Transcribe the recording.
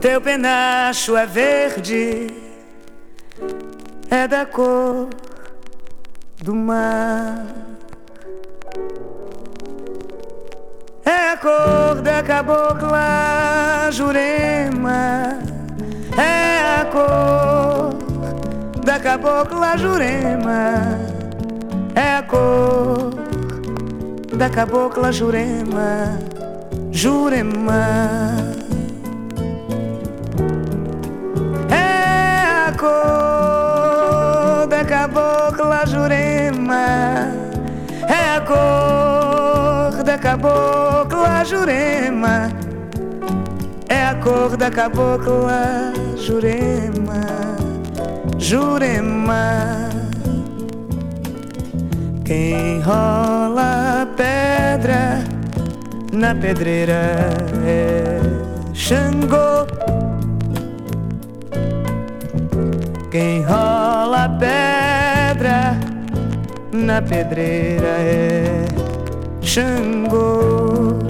Teu penacho é verde, é da cor do mar. É a cor da cabocla Jurema, é a cor da cabocla Jurema, é a cor da cabocla Jurema, Jurema. É a cor da cabocla Jurema, é a cor da cabocla Jurema, é a cor da cabocla Jurema, Jurema. Quem rola pedra na pedreira é Xangô. Quem rola pedra na pedreira é Xangô.